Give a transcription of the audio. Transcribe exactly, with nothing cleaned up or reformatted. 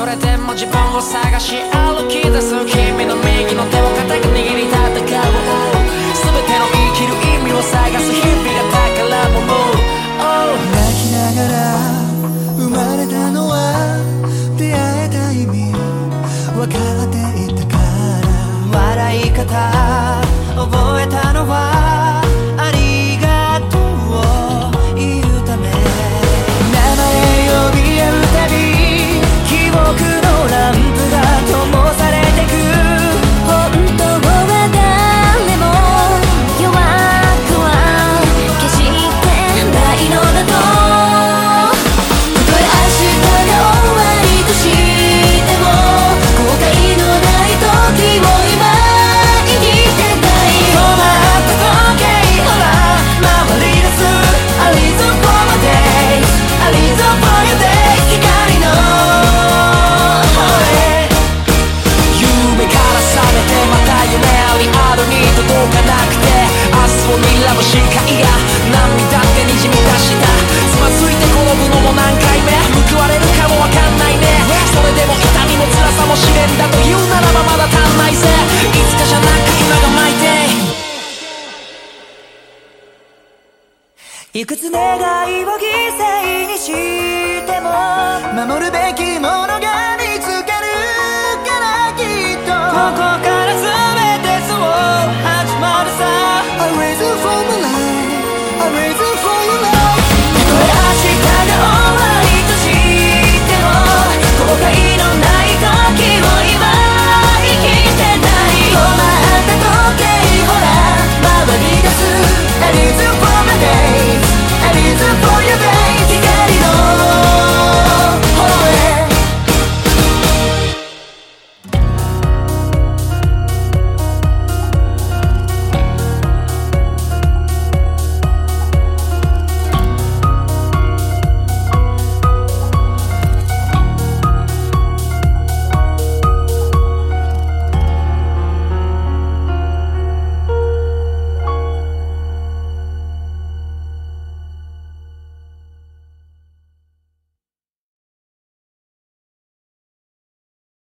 れでも自分を探し歩き出す君の右の手を固く握り戦う全ての生きる意味を探す日々が宝物、oh、 泣きながら生まれたのは出会えた意味分かっていたから笑い方覚えたのはありがとうを言うため名前呼び合うたび記憶のランプが灯されてく本当は誰も弱くは決してないのだとたとえ明日が終わりとしても後悔のない時を今生きてたい止まった時計ほら回り出す A reason for my days A reason for your days 光の夢から覚めてまた夢ありあるに届かなくて明日を睨む視界が涙ってにじみ出したつまずいて転ぶのも何回目報われるかもわかんないねそれでも痛みも辛さも試練だと言うならばまだ足んないぜいつかじゃなく今が巻いていくつ願いを犠牲にしても守るべきもの